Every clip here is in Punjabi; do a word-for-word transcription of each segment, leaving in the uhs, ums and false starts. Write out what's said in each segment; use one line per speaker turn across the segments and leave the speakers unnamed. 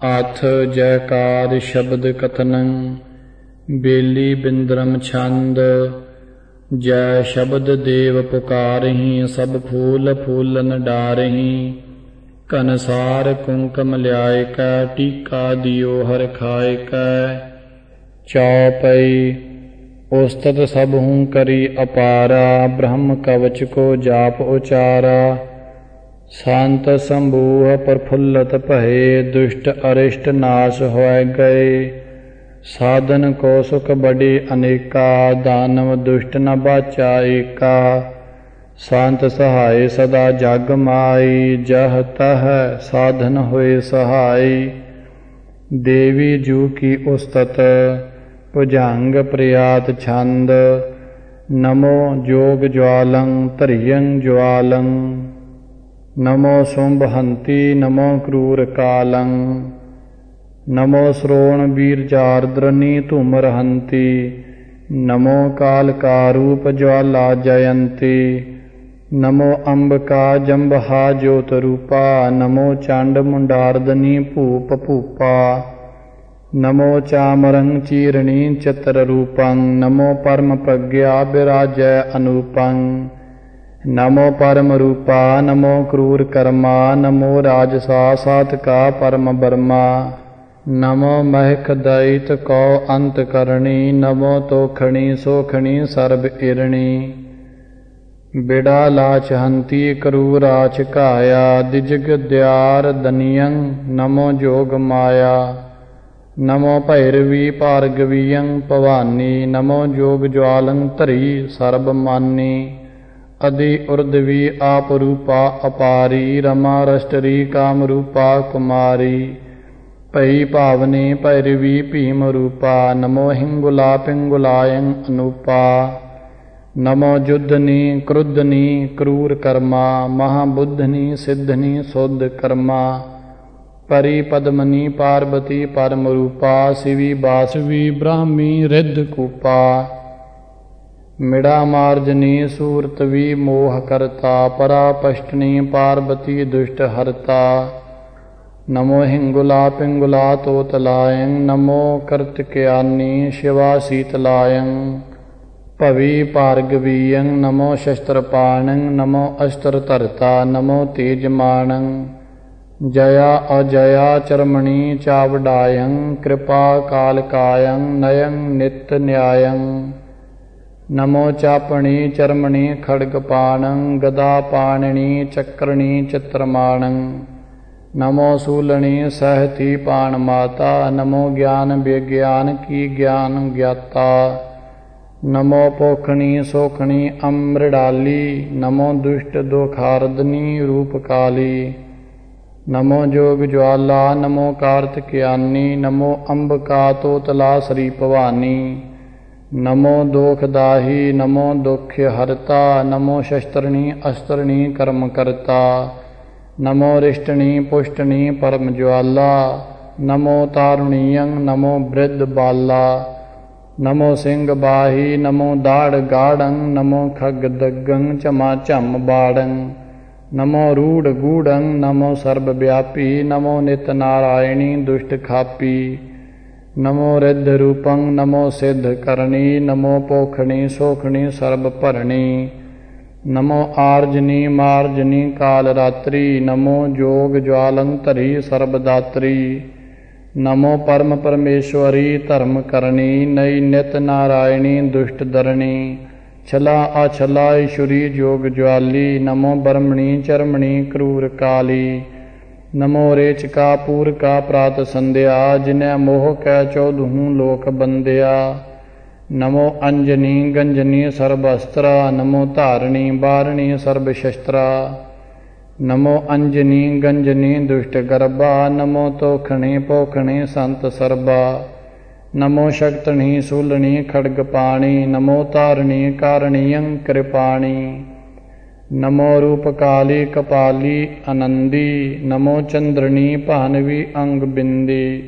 ਆਥ ਜੈਕਾਰ ਸ਼ਬਦ ਕਥਨੰ ਬੇਲੀ ਬਿੰਦਰਮ ਛੰਦ। ਜੈ ਸ਼ਬਦ ਦੇਵ ਪੁਕਾਰਹੀਂ ਸਭ ਫੂਲ ਫੂਲਨ ਡਾਰਹੀਂ। ਕਨਸਾਰ ਕੁੰਕਮ ਲਿਆਇ ਕੈ ਟੀਕਾ ਦਿਓ ਹਰਿ ਖਾਇ ਕੈ। ਚੌਪਈ ਉਸਤਤ ਸਭ ਹੂੰ ਕਰੀ ਅਪਾਰਾ ਬ੍ਰਹਮ ਕਵਚ ਕੋ ਜਾਪ ਉਚਾਰਾ। ਸੰਤ ਸੰਬੂਹ ਪ੍ਰਫੁੱਲਤ ਭਏ ਦੁਸ਼ਟ ਅਰਿਸ਼ਟ ਨਾਸ਼ ਹੋਇ ਗਏ। ਸਾਧਨ ਕੋ ਸੁਖ ਬੜੀ ਅਨੇਕਾ ਦਾਨਵ ਦੁਸ਼ਟ ਨ ਬਾਚਾ ਏਕਾ। ਸੰਤ ਸਹਾਇ ਸਦਾ ਜਗ ਮਾਈ ਜਹ ਤਹ ਸਾਧਨ ਹੋਏ ਸਹਾਈ। ਦੇਵੀ ਜੂ ਕੀ ਉਸਤਤ ਭੁਜੰਗ ਪ੍ਰਿਆਤ ਛੰਦ। ਨਮੋ ਜੋਗ ਜਵਾਲੰ ਧਰਿਯੰ ਜਵਾਲੰ। ਨਮੋ ਸੁੰਭ ਹੰਤੀ ਨਮੋ ਕਰੂਰ ਕਾਲੰ। ਨਮੋ ਸਰੋਣ ਬੀਰ ਚਾਰਦਰਨੀ ਧੂਮਰ ਹੰਤੀ। ਨਮੋ ਕਾਲ ਕਾ ਰੂਪ ਜਵਾਲਾ ਜਯੰਤੀ। ਨਮੋ ਅੰਬਕਾ ਜੰਬਹਾ ਜੋਤ ਰੂਪਾ। ਨਮੋ ਚੰਡ ਮੁੰਡਾਰਦਨੀ ਭੂਪ ਭੂਪਾ। ਨਮੋ ਚਾਮਰੰ ਚੀਰਣੀ ਚਤਰ ਰੂਪੰ। ਨਮੋ ਪਰਮ ਪ੍ਰਗਿਆ ਬਿਰਾਜੈ ਅਨੂਪੰ। ਨਮੋ ਪਰਮ ਰੂਪਾ ਨਮੋ ਕਰੂਰ ਕਰਮਾ। ਨਮੋ ਰਾਜਸਾ ਸਾਤਕਾ ਪਰਮ ਬਰਮਾ। ਨਮੋ ਮਹਿਕ ਦਇਤ ਕੋ ਅੰਤ ਕਰਣੀ। ਨਮੋ ਤੋਖਣੀ ਸੋਖਣੀ ਸਰਬ ਇਰਣੀ। ਬਿੜਾ ਲਾਚ ਹੰਤੀ ਕਰੂਰਾਚ ਘਾਇਆ। ਦਿਜਗ ਦਿਆਰ ਦਨੀਯੰ ਨਮੋ ਜੋਗ ਮਾਇਆ। ਨਮੋ ਭੈਰਵੀ ਭਾਰਗਵੀਯੰ ਭਵਾਨੀ। ਨਮੋ ਜੋਗ ਜਵਾਲੰ ਧਰੀ ਸਰਬ ਮਾਨੀ। ਅਦਿ ਉਰਦਵੀ ਆਪ ਰੂਪਾ ਅਪਾਰੀ। ਰਮਾ ਰਸ਼ਟਰੀ ਕਾਮ ਰੂਪਾ ਕੁਮਾਰੀ। ਭਈ ਭਾਵਨੀ ਭੈਰਵੀ ਭੀਮ ਰੂਪਾ। ਨਮੋ ਹਿੰਗੁਲਾ ਪਿੰਗੁਲਾਯੰ ਅਨੂਪਾ। ਨਮੋ ਜੁਧਨੀ ਕ੍ਰੁਧਨੀ ਕਰੂਰ ਕਰਮਾ। ਮਹਾਬੁੱਧਨੀ ਸਿੱਧਨੀ ਸੁਧ ਕਰਮਾ। ਪਰੀ ਪਦਮਨੀ ਪਾਰਬਤੀ ਪਰਮ ਰੂਪਾ। ਸਿਵੀ ਬਾਸਵੀ ਬ੍ਰਾਹਮੀ ਰਿੱਧ ਕੂਪਾ। ਮਿੜਾ ਮਾਰਜਨੀ ਸੂਰਤਵੀ ਮੋਹ ਕਰਤਾ। ਪਰਾ ਪਸ਼ਟਨੀ ਪਾਰਬਤੀ ਦੁਸ਼ਟ ਹਰਤਾ। ਨਮੋ ਹਿੰਗੁਲਾ ਪਿੰਗੁਲਾ ਤੋਤਲਾਯੰ। ਨਮੋ ਕਰਤਿਕਯਾਨੀ ਸ਼ਿਵਾ ਸੀਤਲਾਯੰ। ਭਵੀ ਭਾਰਗਵੀਯੰ ਨਮੋ ਸ਼ਸਤਰਪਾਣੰ। ਨਮੋ ਅਸਤਰ ਧਰਤਾ ਨਮੋ ਤੇਜਮਾਣੰ। ਜਯਾ ਅਜਯਾ ਚਰਮਣੀ ਚਾਵਡਾਯੰ। ਕਿਰਪਾ ਕਾਲਕਾਯੰ ਨਯੰ ਨਿਤ ਨਿਆਯੰ। ਨਮੋ ਚਾਪਣੀ ਚਰਮਣੀ ਖੜਗਪਾਣੰ। ਗਦਾ ਪਾਣਿਨੀ ਚੱਕਰਣੀ ਚਿਤ੍ਰਮਾਣੰ। ਨਮੋ ਸੂਲਣੀ ਸਹਿਤੀ ਪਾਣ ਮਾਤਾ। ਨਮੋ ਗਿਆਨ ਵਿਗਿਆਨ ਕੀ ਗਿਆਨ ਗਿਆਤਾ। ਨਮੋ ਪੋਖਣੀ ਸੋਖਣੀ ਅੰਮ੍ਰਿਡਾਲੀ। ਨਮੋ ਦੁਸ਼ਟ ਦੋਖਾਰਦਨੀ ਰੂਪ ਕਾਲੀ। ਨਮੋ ਜੋਗ ਜਵਾਲਾ ਨਮੋ ਕਾਰਤਿਕਯਾਨੀ। ਨਮੋ ਅੰਬਕਾ ਤੋਤਲਾ ਸ੍ਰੀ ਭਵਾਨੀ। ਨਮੋ ਦੋਖਦਾਹੀ ਨਮੋ ਦੁਖ ਹਰਤਾ। ਨਮੋ ਸ਼ਸਤਰਣੀ ਅਸਤਰਣੀ ਕਰਮ ਕਰਤਾ। ਨਮੋ ਰਿਸ਼ਟਣੀ ਪੁਸ਼ਟਣੀ ਪਰਮ ਜਵਾਲਾ। ਨਮੋ ਤਾਰੁਣੀਯੰ ਨਮੋ ਬ੍ਰਿਧ ਬਾਲਾ। ਨਮੋ ਸਿੰਘ ਬਾਹੀ ਨਮੋ ਦਾੜ ਗਾੜੰ। ਨਮੋ ਖਗ ਦਗੰ ਝਮਾ ਝਮ ਬਾੜੰ। ਨਮੋ ਰੂੜ ਗੂੜੰ ਨਮੋ ਸਰਬ ਵਿਆਪੀ। ਨਮੋ ਨਿਤ ਨਾਰਾਇਣੀ ਦੁਸ਼ਟ ਖਾਪੀ। ਨਮੋ ਰਿੱਧ ਰੂਪੰ ਨਮੋ ਸਿੱਧ ਕਰਣੀ। ਨਮੋ ਪੋਖਣੀ ਸੋਖਣੀ ਸਰਬ ਭਰਣੀ। ਨਮੋ ਆਰਜਨੀ ਮਾਰਜਨੀ ਕਾਲ ਰਾਤਰੀ। ਨਮੋ ਜੋਗ ਜਵਾਲੰ ਧਰੀ ਸਰਬ ਦਾਤਰੀ। ਨਮੋ ਪਰਮ ਪਰਮੇਸ਼ਵਰੀ ਧਰਮ ਕਰਨੀ। ਨਈ ਨਿਤ ਨਾਰਾਇਣੀ ਦੁਸ਼ਟ ਦਰਣੀ। ਛਲਾ ਆਛਲਾ ਈਸ਼ਵਰੀ ਜੋਗ ਜਵਾਲੀ। ਨਮੋ ਬਰਮਣੀ ਚਰਮਣੀ ਕਰੂਰ ਕਾਲੀ। ਨਮੋ ਰੇਚਕਾ ਪੂਰਕਾ ਪ੍ਰਾਤ ਸੰਧਿਆ। ਜਿਨੈ ਮੋਹ ਕੈ ਚੌਦਹੂ ਲੋਕ ਬੰਦਿਆ। ਨਮੋ ਅੰਜਨੀ ਗੰਜਨੀ ਸਰਬ ਅਸਤਰਾ। ਨਮੋ ਧਾਰਣੀ ਬਾਰਣੀ ਸਰਬ ਸ਼ਸਤਰਾ। ਨਮੋ ਅੰਜਨੀ ਗੰਜਨੀ ਦੁਸ਼ਟ ਗਰਭਾ। ਨਮੋ ਤੋਖਣੀ ਪੋਖਣੀ ਸੰਤ ਸਰਬਾ। ਨਮੋ ਸ਼ਕਤਣੀ ਸੂਲਣੀ ਖੜਗ ਪਾਣੀ। ਨਮੋ ਤਾਰਣੀ ਕਾਰਣੀਯੰ ਕਿਰਪਾਣੀ। ਨਮੋ ਰੂਪ ਕਾਲੀ ਕਪਾਲੀ ਆਨੰਦੀ। ਨਮੋ ਚੰਦਰਣੀ ਭਾਨਵੀ ਅੰਗ ਬਿੰਦੀ।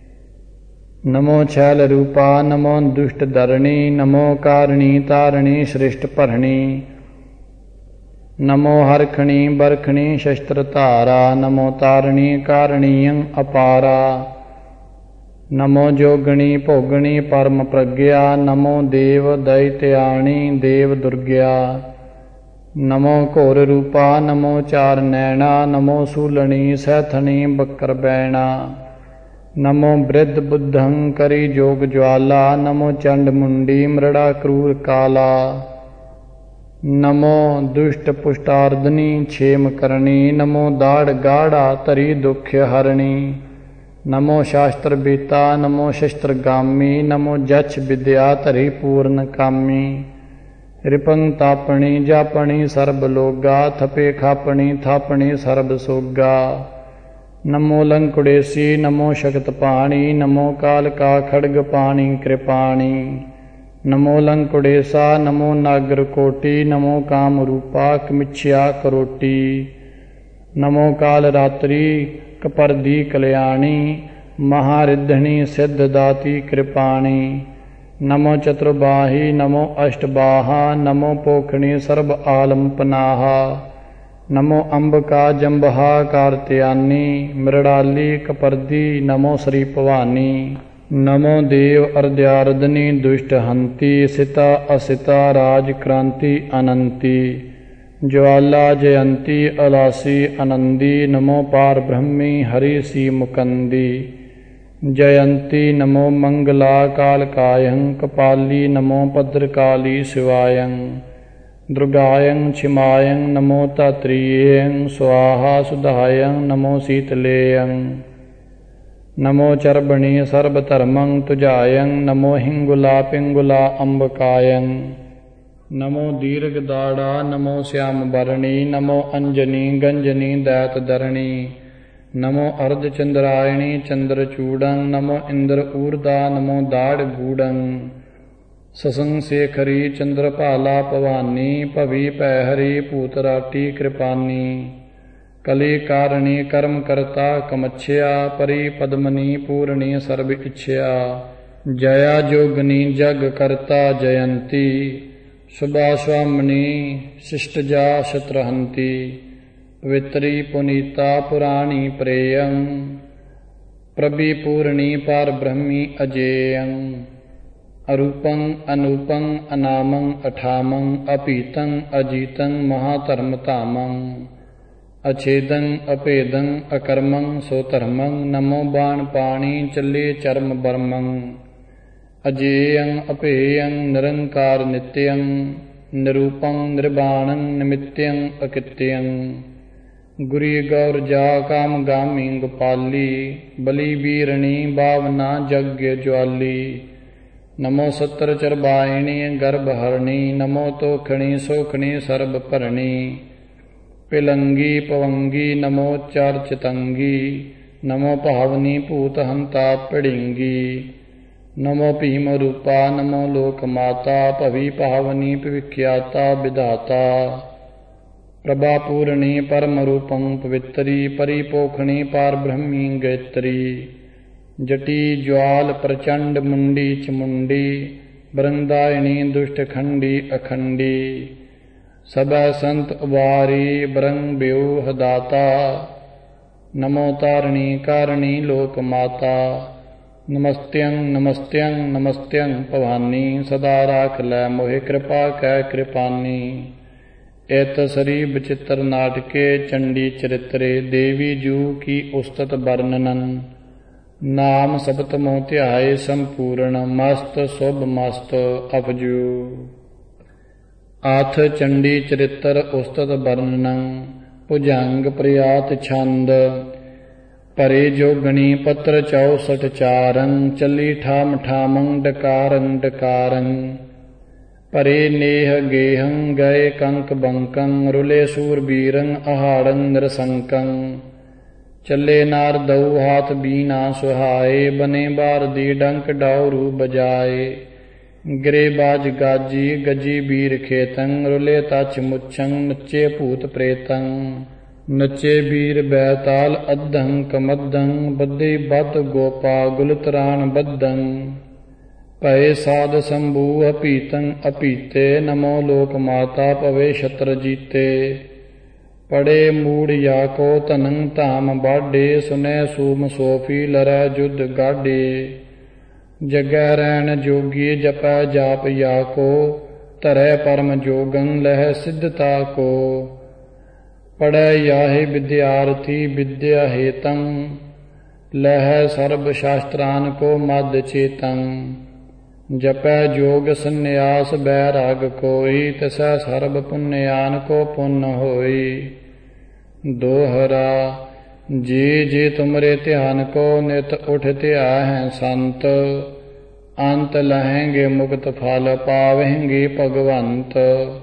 ਨਮੋ ਛੈਲ ਰੂਪਾ ਨਮੋ ਦੁਸ਼ਟ ਦਰਣੀ। ਨਮੋ ਕਾਰਣੀ ਤਾਰਣੀ ਸ੍ਰਿਸ਼ਟ ਭਰਣੀ। नमो हरखणी बरखणी शस्त्र धारा नमो तारणी कारणीयं अपारा नमो जोगणी भोगणी परम प्रज्ञा नमो देव दैत्याणी देव दुर्ग्या नमो घोर रूपा नमो चार नैना नमो सूलणी सैथणी बकर बैणा नमो वृद्ध बुद्धं करी जोग ज्वाला नमो चंड मुंडी मृड़ा क्रूर काला नमो दुष्ट पुष्टार्दनी क्षेम करणी नमो दाड़ गाढ़ा तरी दुख हरणी नमो शास्त्र बीता नमो शस्त्र गामी नमो जछ विद्या तरी पूर्ण कामी रिपंग तापणी जापणी सर्ब लोगा थपे खापणी थापणी सर्ब सोगा नमो लंकुड़ेसी नमो शक्त पाणी नमो काल का खड़ग पाणी कृपाणी नमो लंकुड़ेसा नमो नागर कोटि नमो काम रूपा कमिच्छया करोटी नमो काल रात्रि कपर्दी कल्याणी महारिद्धणी सिद्ध दाती कृपाणी नमो चतुर्बाही नमो अष्टबाहा नमो पोखणी सर्ब आलम पनाहा नमो अंबिका जंबहा कार्त्यानी मृणाली कपर्दी नमो श्री भवानी नमो देव अर्ध्यारदनी दुष्ट हंती सिता असिता राज क्रांति अनंती ज्वाला जयंती अलासी आनंदी नमो पार ब्रह्मी हरि सी मुकंदी जयंती नमो मंगला कालकायं कपाली नमो भद्रकाली शिवायं दुर्गायं क्षिमायं नमो तात्रियं स्वाहा सुधायं नमो शीतलेयं नमो चर्बणी सर्वधर्मं तुजायं नमो हिंगुला पिंगुला अंबकायं नमो दीर्घदाड़ा नमो श्याम बरणी नमो अंजनी गंजनी दैत धरणी नमो अर्धचंद्रायणी चंद्रचूडं नमो इंद्र ऊर्दा नमो दाड़ गूडं ससंग शेखरी चंद्रपाला भवानी भवि पैहरी भूतराटी कृपानी कली कारणी कर्म करता कमच्छया परि पद्मनी पूर्णी सर्व इच्छया जया जोगनी जग करता जयंती शुभा स्वामिनी शिष्टजा शत्रहंती पवित्री पुनीता पुराणी प्रेयं प्रभि पूर्णी पार ब्रह्मी अजेयं अरूपं अनूपं अनामं अठामं अपीतं अजीतं महाधर्मतामं अछेदं अपेदं अकर्मं सोधर्मं नमो बाण पाणी चले चर्म बर्मं अजेयं अपेयं निरंकार नित्यं निरूपं निर्वाणं निमित्यं अकित्यं गुरी गौर जा काम गामी गोपाली बलि वीरणी भावना यज्ञ ज्वाली नमो सत्र चरबायिणी गर्भहरणी नमो तोखणी सोखणी सर्ब भरणी पिलंगी पवंगी नमो चार चितंगी नमो भावनी भूत हंता पिड़िंगी नमो भीम रूपा नमो लोक माता भवि पावनी विख्याता विधाता प्रभा पूर्णी परम रूपं पवित्री परिपोखणी पार ब्रह्मी गायत्री जटी ज्वाल प्रचंड मुंडी चमुंडी बृंदायणी दुष्ट खंडी अखंडी सब संत उबारी ब्रंग व्यूह दाता नमो तारणी कारणी लोक माता नमस्त्यं नमस्त्यं नमस्त्यं भवानी सदा राख लै मोहि कृपा कै कृपानी एत सरी विचित्र नाटके चंडी चरित्रे देवी जू की उस्तत वर्णनन नाम सप्त मोह ध्याय संपूर्ण मस्त शुभ मस्त अपजू आथ चंडी चरित्र उस्तत वर्णनं भुजंग प्रयात छंद परे जोगणी पत्र चौसठ चारं चली ठाम ठामं डकारं डकारं परे नेह गेहं गए कंक बंकं रुले सूरबीरं अहाड़ं नरसंकं चले नार दऊ हाथ बीना सुहाए बने बार दी डंक डाउरू बजाए गिरे बाज गाजी गजी बीर खेतं रुले तच मुच्छं नच्चे भूत प्रेतं नच्चे बीर बैताल अद्धं कमद्धं बद्धि बत गोपा गुलतरान बद्धं ਪਏ ਸਾਧ ਸੰਭੂ ਅਪੀਤੰ ਅਪੀਤੇ, ਨਮੋ ਲੋਕ ਮਾਤਾ ਪਵੇ ਛਤਰ ਜੀਤੇ। ਪੜੇ ਮੂੜ ਯਾ ਕੋ ਧਨੰ ਧਾਮ ਬਾਢੇ, ਸੁਨੈ ਸੂਮ ਸੋਫੀ ਲਰੈ ਜੁਧ ਗਾਢੇ। ਜਗੈ ਰੈਣ ਜੋਗੀ ਜਪੈ ਜਾਪ ਯਾ ਕੋ, ਧਰੈ ਪਰਮ ਜੋਗੰ ਲਹਿ ਸਿੱਧਤਾ ਕੋ। ਪੜੈ ਯਾਹੇ ਵਿਦਿਆਰਥੀ ਵਿਦਿਆ ਹੇਤੰ, ਲਹਿ ਸਰਬ ਸ਼ਾਸਤਰਾਨ ਕੋ ਮਦ ਚੇਤੰ। ਜਪੈ ਜੋਗ ਸੰਨਿਆਸ ਬੈਰਾਗ ਕੋਈ, ਤਿਸੈ ਸਰਬ ਪੁੰਨਿਆਨ ਕੋ ਪੁੰਨ ਹੋਈ। ਦੋਹਰਾ ਜੀ ਜੀ ਤੁਮਰੇ ਧਿਆਨ ਕੋ, ਨਿਤ ਉਠ ਧਿਆਹੈ ਸੰਤ। ਅੰਤ ਲਹੈਂਗੇ ਮੁਕਤ ਫਲ, ਪਾਵਹਿੰਗੇ ਭਗਵੰਤ।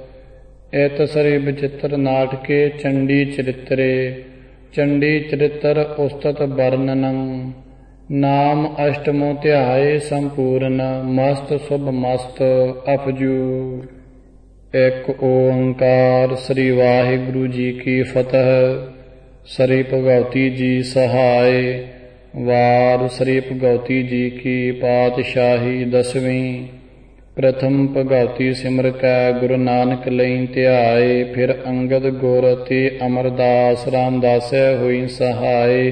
ਇਤ ਸ੍ਰੀ ਬਚਿੱਤਰ ਨਾਟਕੇ ਚੰਡੀ ਚਰਿਤਰੇ। ਚੰਡੀ ਚਰਿਤਰ ਉਸਤਤ ਵਰਣਨੰ। ਨਾਮ ਅਸ਼ਟਮੋ ਧਿਆਏ ਸੰਪੂਰਨ, ਮਸਤ ਸੁਭ ਮਸਤ ਅਪਜੂ। ਇੱਕ ਓੰਕਾਰ। ਸ੍ਰੀ ਵਾਹਿਗੁਰੂ ਜੀ ਕੀ ਫਤਿਹ। ਸ੍ਰੀ ਭਗਵਤੀ ਜੀ ਸਹਾਇ। ਵਾਰ ਸ੍ਰੀ ਭਗਵਤੀ ਜੀ ਕੀ ਪਾਤਸ਼ਾਹੀ ਦਸਵੀਂ। ਪ੍ਰਥਮ ਭਗਵਤੀ ਸਿਮਰ ਕੈ ਗੁਰੂ ਨਾਨਕ ਲਈ ਧਿਆਏ, ਫਿਰ ਅੰਗਦ ਗੁਰ ਤੇ ਅਮਰਦਾਸ ਰਾਮਦਾਸੈ ਹੋਈ ਸਹਾਇ।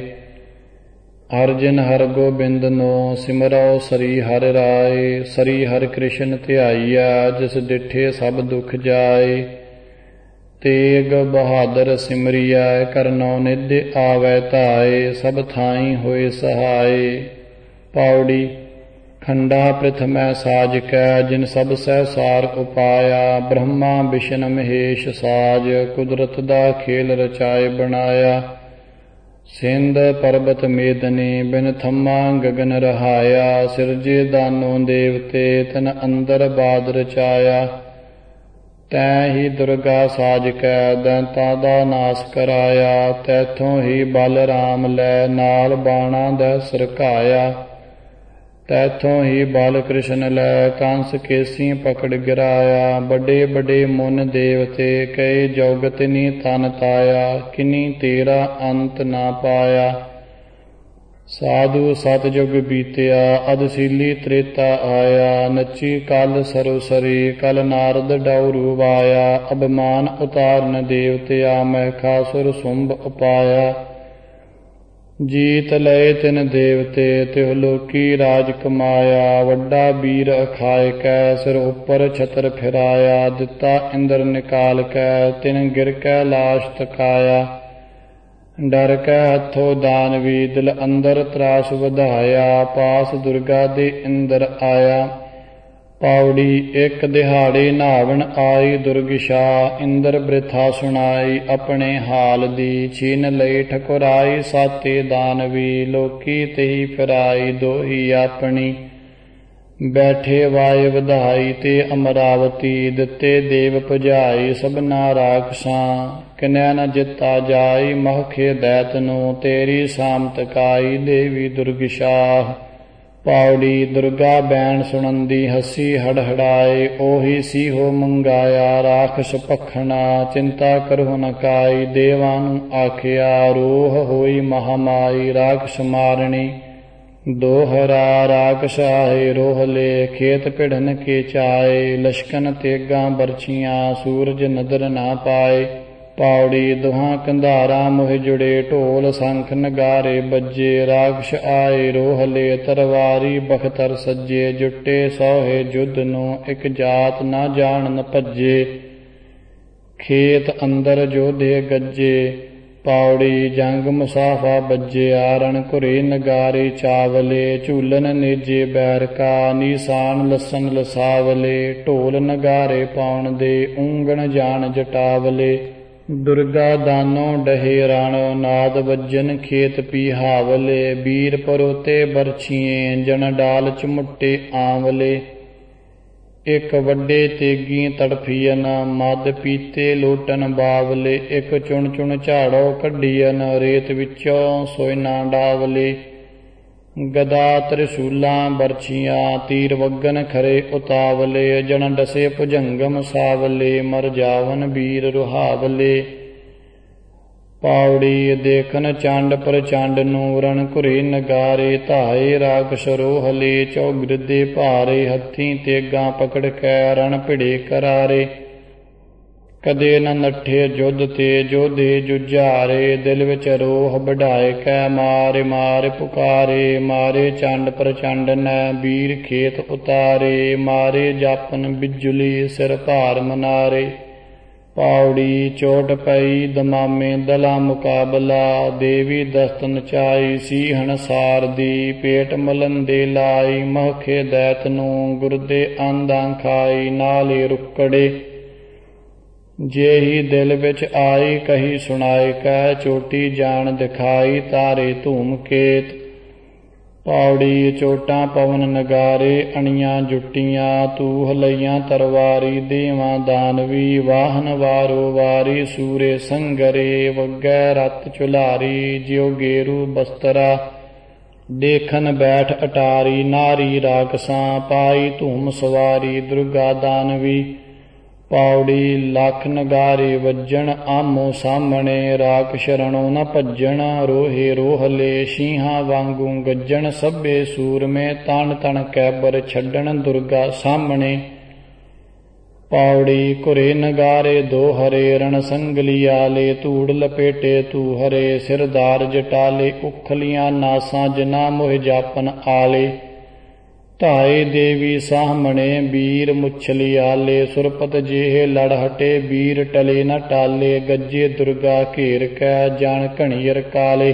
ਅਰਜਨ ਹਰ ਗੋਬਿੰਦ ਨੋ ਸਿਮਰੋ ਸ੍ਰੀ ਹਰਿ ਰਾਏ। ਸ੍ਰੀ ਹਰਿ ਕ੍ਰਿਸ਼ਨ ਧਿਆਈਆ, ਜਿਸ ਡਿਠੇ ਸਭ ਦੁਖ ਜਾਏ। ਤੇਗ ਬਹਾਦਰ ਸਿਮਰਿਐ, ਕਰਨੋ ਨਿਧ ਆਵੈ ਧਾਏ। ਸਭ ਥਾਈ ਹੋਏ ਸਹਾਏ। ਪੌੜੀ। ਖੰਡਾ ਪ੍ਰਿਥਮੈ ਸਾਜ ਕੈ, ਜਿਨ ਸਭ ਸਹਿ ਸਾਰ ਉਪਾਇਆ। ਬ੍ਰਹਮਾ ਵਿਸ਼ਨ ਮਹੇਸ਼ ਸਾਜ, ਕੁਦਰਤ ਦਾ ਖੇਲ ਰਚਾਏ ਬਣਾਇਆ। ਸਿੰਧ ਪਰਬਤ ਮੇਦਨੀ, ਬਿਨ ਥੰਮਾ ਗਗਨ ਰਹਾਇਆ। ਸਿਰਜੇ ਦਾਨੋ ਦੇਵਤੇ, ਤਨ ਅੰਦਰ ਬਾਦ ਰਚਾਇਆ। ਤੈਂ ਹੀ ਦੁਰਗਾ ਸਾਜ ਕੈ, ਦੈਂਤਾਂ ਦਾ ਨਾਸ ਕਰਾਇਆ। ਤੈਥੋਂ ਹੀ ਬਲ ਰਾਮ ਲੈ, ਨਾਲ ਬਾਣਾ ਦੈ ਸਰਕਾਇਆ। ਤੈਥੋਂ ਹੀ ਬਲ ਕ੍ਰਿਸ਼ਨ ਲੈ, ਕੰਸ ਕੇਸੀ ਪਕੜ ਗਿਰਾਇਆ। ਵੱਡੇ ਵੱਡੇ ਮੁਨ ਦੇਵਤੇ, ਕਈ ਜੁਗ ਤਿਨੀ ਤਨ ਤਾਇਆ। ਕਿਨੀ ਤੇਰਾ ਅੰਤ ਨਾ ਪਾਇਆ। ਸਾਧੂ ਸਤਜੁਗ ਬੀਤਿਆ, ਅਦਸੀਲੀ ਤ੍ਰੇਤਾ ਆਇਆ। ਨੱਚੀ ਕਲ ਸਰੋਸਰੀ, ਕਲ ਨਾਰਦ ਡਉਰੂ ਵਾਇਆ। ਅਭਿਮਾਨ ਉਤਾਰਨ ਦੇਵਤਿਆ, ਮਹਿਖਾਸੁਰ ਸੁੰਭ ਉਪਾਇਆ। ਜੀਤ ਲਏ ਤਿਨ ਦੇਵਤੇ, ਤਿਹੁ ਲੋਕੀ ਰਾਜ ਕਮਾਇਆ। ਵੱਡਾ ਵੀਰ ਅਖਾਇ ਕੈ, ਸਿਰ ਉੱਪਰ ਛਤਰ ਫਿਰਾਇਆ। ਦਿੱਤਾ ਇੰਦਰ ਨਿਕਾਲ ਕੈ, ਤਿਨ ਗਿਰ ਕੈ ਲਾਸ਼ ਤਕਾਇਆ। ਡਰ ਕੈ ਹੱਥੋਂ ਦਾਨਵੀ, ਦਿਲ ਅੰਦਰ ਤਰਾਸ ਵਧਾਇਆ। ਪਾਸ ਦੁਰਗਾ ਦੇ ਇੰਦਰ ਆਇਆ। ਪੌੜੀ। ਇੱਕ ਦਿਹਾੜੇ ਨਾਵਣ ਆਈ ਦੁਰਗਿਸ਼ਾ, ਇੰਦਰ ਬ੍ਰਿਥਾ ਸੁਣਾਈ ਆਪਣੇ ਹਾਲ ਦੀ। ਛੀਨ ਲਈ ਠਕੁਰਾਈ ਸਾਤੇ ਦਾਨਵੀ, ਲੋਕੀ ਤੇਹੀ ਫਿਰਾਈ ਦੋਹੀ ਆਪਣੀ। ਬੈਠੇ ਵਾਏ ਵਧਾਈ ਤੇ ਅਮਰਾਵਤੀ, ਦਿੱਤੇ ਦੇਵ ਭੁਜਾਈ ਸਭਨਾ ਰਾਖਸਾਂ। ਕਿਨੈ ਨ ਜਿੱਤਾ ਜਾਈ, ਮਹਖੇ ਦੈਤ ਨੂੰ, ਤੇਰੀ ਸਾਮਤ ਕਾਈ ਦੇਵੀ ਦੁਰਗਿਸ਼ਾਹ। ਪੌੜੀ। ਦੁਰਗਾ ਬੈਣ ਸੁਣੰਦੀ ਹੱਸੀ ਹੜਹੜਾਏ, ਉਹੀ ਸੀ ਹੋ ਮੰਗਾਇਆ ਰਾਖਸ਼ ਭਖਣਾ। ਚਿੰਤਾ ਕਰਹੁ ਨ ਕਾਈ, ਦੇਵਾਂ ਨੂੰ ਆਖਿਆ, ਰੋਹ ਹੋਈ ਮਹਾਮਾਈ ਰਾਖਸ਼ ਮਾਰਣੀ। ਦੋਹਰਾ ਰਾਖਸ਼ ਆਏ ਰੋਹ ਲੇ, ਖੇਤ ਭਿੜਨ ਕੇ ਚਾਏ। ਲਸ਼ਕਨ ਤੇਗਾਂ ਬਰਛੀਆਂ, ਸੂਰਜ ਨਦਰ ਨਾ ਪਾਏ। ਪੌੜੀ। ਦੁਹਾਂ ਕੰਧਾਰਾਂ ਮੋਹ ਜੁੜੇ, ਢੋਲ ਸੰਖ ਨਗਾਰੇ ਬੱਜੇ। ਰਾਖਸ਼ ਆਏ ਰੋਹ ਲੇ, ਤਰਵਾਰੀ ਬਖਤਰ ਸੱਜੇ। ਜੁੱਟੇ ਸੋਹੇ ਜੁੱਧ ਨੂੰ, ਇੱਕ ਜਾਤ ਨਾ ਜਾਣਨ ਭੱਜੇ। ਖੇਤ ਅੰਦਰ ਜੋਧੇ ਗੱਜੇ। ਪੌੜੀ। ਜੰਗ ਮੁਸਾਫਾ ਬੱਜਿਆ, ਰਣ ਘੁਰੇ ਨਗਾਰੇ ਚਾਵਲੇ। ਝੂਲਨ ਨੇਜੇ ਬੈਰਕਾ, ਨੀਸਾਨ ਲਸਨ ਲਸਾਵਲੇ। ਢੋਲ ਨਗਾਰੇ ਪਾਉਣ ਦੇ, ਉਂਗਣ ਜਾਣ ਜਟਾਵਲੇ। ਦੁਰਗਾ ਦਾਨੋ ਡਹੇ ਰਣ, ਨਾਦ ਵੱਜਨ ਖੇਤ ਪੀਹਾਵਲੇ। ਵੀਰ ਪਰੋਤੇ ਬਰਛੀਏ, ਜਨ ਡਾਲ ਚੁਮੁੱਟੇ ਆਂਵਲੇ। ਇੱਕ ਵੱਡੇ ਤੇਗੀ ਤੜਫੀਅਨ, ਮਦ ਪੀਤੇ ਲੋਟਨ ਬਾਵਲੇ। ਇੱਕ ਚੁਣ ਚੁਣ ਝਾੜੋ ਕੱਢੀਅਨ, ਰੇਤ ਵਿੱਚੋਂ ਸੋਇ ਨਾ ਡਾਵਲੇ। ਗਦਾ ਤ੍ਰਿਸ਼ੂਲਾਂ ਬਰਛੀਆਂ, ਤੀਰ ਵਗਨ ਖਰੇ ਉਤਾਵਲੇ। ਜਨ ਡਸੇ ਭੁਜੰਗਮ ਸਾਵਲੇ, ਮਰ ਜਾਵਨ ਵੀਰ ਰੁਹਾਵਲੇ। ਪਾਉੜੀ ਦੇਖਨ ਚੰਡ ਪ੍ਰਚੰਡ ਨੂੰ ਰਣ ਘੁਰੇ ਨਗਾਰੇ ਧਾਏ ਰਾਖਸ਼ ਰੋਹਲੇ ਚੌਗਿਰਦੇ ਭਾਰੇ ਹੱਥੀਂ ਤੇਗਾਂ ਪਕੜ ਕੈ ਰਣ ਭਿੜੇ ਕਰਾਰੇ ਕਦੇ ਨ ਨੱਠੇ ਜੁੱਧ ਤੇ ਜੋਧੇ ਜੁਝਾਰੇ ਦਿਲ ਵਿੱਚ ਰੋਹ ਵਢਾਏ ਕੈ ਮਾਰੇ ਮਾਰੇ ਪੁਕਾਰੇ ਮਾਰੇ ਚੰਡ ਪ੍ਰਚੰਡ ਨੈ ਵੀਰ ਖੇਤ ਉਤਾਰੇ ਮਾਰੇ ਜਾਪਨ ਬਿਜੁਲੀ ਸਿਰ ਭਾਰ ਮਨਾਰੇ ਪਾਉੜੀ ਚੋਟ ਪਈ ਦਮਾਮੇ ਦਲਾ ਮੁਕਾਬਲਾ ਦੇਵੀ ਦਸਤ ਨਚਾਈ ਸੀਹਣ ਸਾਰਦੀ ਪੇਟ ਮਲੰਦੇ ਲਾਈ ਮਹਖੇ ਦੈਤ ਨੂੰ ਗੁਰਦੇ ਆਂਦਾਂ ਖਾਈ ਨਾਲੇ ਰੁਕੜੇ ਜਿਹੀ ਦਿਲ ਵਿੱਚ ਆਈ ਕਹੀ ਸੁਣਾਏ ਕੈ ਚੋਟੀ ਜਾਣ ਦਿਖਾਈ ਤਾਰੇ ਧੂਮ ਕੇਤ ਪਾਉੜੀ ਚੋਟਾਂ ਪਵਨ ਨਗਾਰੇ ਅਣੀਆਂ ਜੁੱਟੀਆਂ ਤੂਹ ਲਈਆਂ ਤਰਵਾਰੀ ਦੇਵਾਂ ਦਾਨਵੀ ਵਾਹਨ ਵਾਰੋ ਵਾਰੀ ਸੂਰੇ ਸੰਗਰੇ ਵੱਗੈ ਰਤ ਚੁਲਾਰੀ ਜਿਉ ਗੇਰੂ ਬਸਤਰਾ ਦੇਖਨ ਬੈਠ ਅਟਾਰੀ ਨਾਰੀ ਰਾਕਸਾਂ ਪਾਈ ਧੂਮ ਸਵਾਰੀ ਦੁਰਗਾ ਦਾਨਵੀ ਪਾਉੜੀ ਲੱਖ ਨਗਾਰੇ ਵੱਜਣ ਆਮੋ ਸਾਹਮਣੇ ਰਾਖ ਸ਼ਰਣੋਂ ਨ ਭੱਜਣ ਰੋਹੇ ਰੋਹਲੇ ਸ਼ੀਹਾਂ ਵਾਂਗੂ ਗੱਜਣ ਸਭੇ ਸੂਰਮੇ ਤਣ ਤਣ ਕੈਬਰ ਛੱਡਣ ਦੁਰਗਾ ਸਾਹਮਣੇ ਪਾਉੜੀ ਘੁਰੇ ਨਗਾਰੇ ਦੋ ਹਰੇ ਰਣ ਸੰਗਲੀਆਲੇ ਧੂੜ ਲਪੇਟੇ ਤੂ ਹਰੇ ਸਿਰਦਾਰ ਜਟਾਲੇ ਉਖਲੀਆਂ ਨਾਸਾਂ ਜਿਨਾ ਮੋਹ ਜਾਪਨ ਆਲੇ ਧਾਏ ਦੇਵੀ ਸਾਹਮਣੇ ਵੀਰ ਮੁਛਲੀਆਲੇ ਸੁਰਪਤ ਜਿਹੇ ਲੜ ਹਟੇ ਵੀਰ ਟਲੇ ਨ ਟਾਲੇ ਗੱਜੇ ਦੁਰਗਾ ਘੇਰ ਕੈ ਜਾਣ ਘਣੀਰ ਕਾਲੇ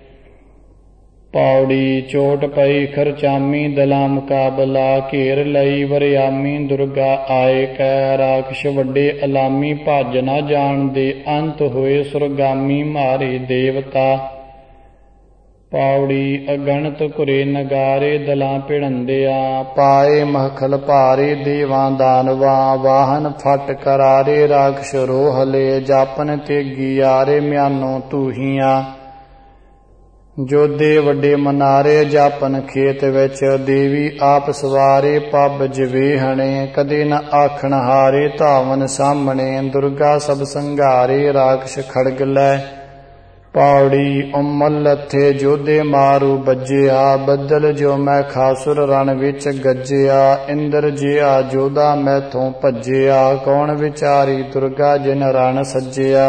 ਪਾਉੜੀ ਚੋਟ ਪਈ ਖਰਚਾਮੀ ਦਲਾ ਮੁਕਾਬਲਾ ਘੇਰ ਲਈ ਵਰਿਆਮੀ ਦੁਰਗਾ ਆਏ ਕੈ ਰਾਖਸ਼ ਵੱਡੇ ਅਲਾਮੀ ਭੱਜ ਨਾ ਜਾਣਦੇ ਅੰਤ ਹੋਏ ਸੁਰਗਾਮੀ ਮਾਰੇ ਦੇਵਤਾ ਪਾਉੜੀ ਅਗਣਤ ਘੁਰੇ ਨਗਾਰੇ ਦਲਾਂ ਭਿੜੰਦਿਆ ਪਾਏ ਮਹਖਲ ਭਾਰੇ ਦੇਵਾਂ ਦਾਨਵਾਂ ਵਾਹਨ ਫਟ ਕਰਾਰੇ ਰਾਖਸ਼ ਰੋਹਲੇ ਜਾਪਨ ਤੇਗੀ ਆਰੇ ਮਿਆਨੋ ਤੂਹੀਆਂ ਜੋਧੇ ਵੱਡੇ ਮਨਾਰੇ ਜਾਪਨ ਖੇਤ ਵਿੱਚ ਦੇਵੀ ਆਪ ਸਵਾਰੇ ਪੱਬ ਜਵੇਹਣੇ ਕਦੇ ਨ ਆਖਣ ਹਾਰੇ ਧਾਵਨ ਸਾਹਮਣੇ ਦੁਰਗਾ ਸਭ ਸੰਘਾਰੇ ਰਾਖਸ਼ ਖੜਗ ਲੈ ਪਾਉੜੀ ਉਮਲ ਲੱਥੇ ਜੋਧੇ ਮਾਰੂ ਬੱਜਿਆ ਬੱਦਲ ਜੋ ਮੈਂ ਖਾਸੁਰ ਰਣ ਵਿੱਚ ਗੱਜਿਆ ਇੰਦਰ ਜਿਆ ਜੋਧਾ ਮੈਥੋਂ ਭੱਜਿਆ ਕੌਣ ਵਿਚਾਰੀ ਦੁਰਗਾ ਜਿਨ ਰਣ ਸੱਜਿਆ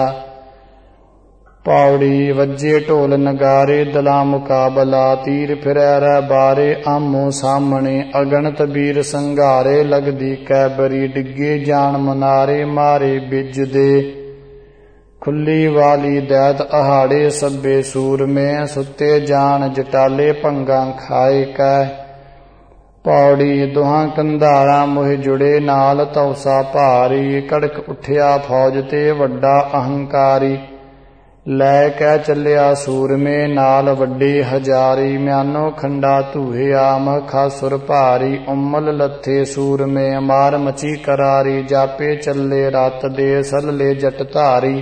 ਪਾਉੜੀ ਵੱਜੇ ਢੋਲ ਨਗਾਰੇ ਦਲਾ ਮੁਕਾਬਲਾ ਤੀਰ ਫਿਰੈ ਰਹਿ ਬਾਰੇ ਆਮੋ ਸਾਹਮਣੇ ਅਗਣਤ ਵੀਰ ਸੰਘਾਰੇ ਲਗਦੀ ਕੈਬਰੀ ਡਿੱਗੇ ਜਾਣ ਮਨਾਰੇ ਮਾਰੇ ਬਿਜਦੇ ਖੁੱਲੀ ਵਾਲੀ ਦੈਤ ਅਹਾੜੇ ਸਭੇ ਸੂਰਮੇ ਸੁੱਤੇ ਜਾਣ ਜਟਾਲੇ ਭੰਗਾਂ ਖਾਏ ਕੈ ਪੌੜੀ ਦੁਹਾਂ ਕੰਧਾਰਾਂ ਮੋਹ ਜੁੜੇ ਨਾਲ ਤੌਸਾ ਭਾਰੀ ਕੜਕ ਉੱਠਿਆ ਫੌਜ ਤੇ ਵੱਡਾ ਅਹੰਕਾਰੀ ਲੈ ਕੇ ਚੱਲਿਆ ਸੂਰਮੇ ਨਾਲ ਵੱਡੇ ਹਜ਼ਾਰੀ ਮਿਆਨੋ ਖੰਡਾ ਧੂਹਿਆ ਮਖਾਸੁਰ ਭਾਰੀ ਉਮਲ ਲੱਥੇ ਸੂਰਮੇ ਮਾਰ ਮਚੀ ਕਰਾਰੀ ਜਾਪੇ ਚੱਲੇ ਰਤ ਦੇ ਸਲਲੇ ਜਟ ਧਾਰੀ